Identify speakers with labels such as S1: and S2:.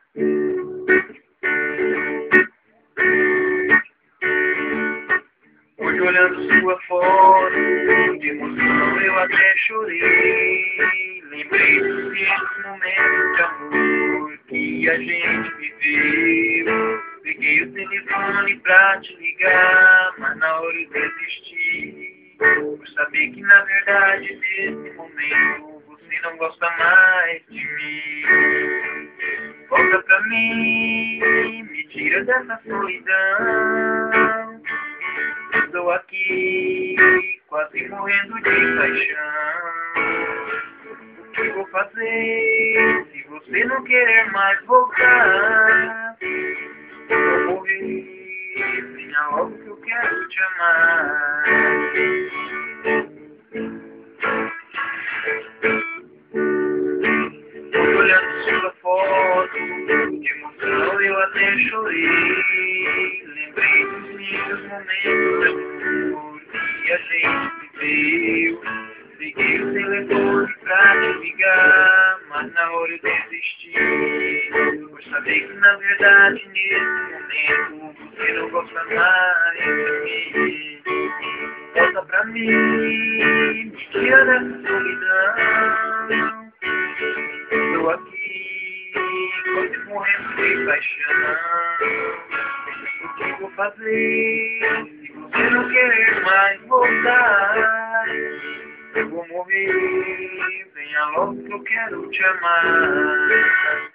S1: Hoje olhando sua foto, de emoção eu até chorei. Lembrei dos viejos momentos de amor que a gente viveu. Peguei o telefone pra te ligar, mas na hora eu desisti. Por saber que na verdade nesse momento você não gosta mais de mim. Volta pra mim, me tira dessa solidão. Estou aqui, quase morrendo de paixão. O que vou fazer se você não querer mais voltar? Vou morrer, venha logo que eu quero te amar. Tô olhando sua foto, de emoção eu até chorei. Lembrei dos lindos momentos de amor que a gente viveu. Peguei o telefone pra te ligar, mas na hora eu desisti. Por saber que na verdade nesse momento você não gosta mais de mim. Volta pra mim, me tira dessa solidão. Estou aqui, quase morrendo de paixão. O que vou fazer se você não querer mais voltar? Eu vou morrer, venha logo que eu quero te amar.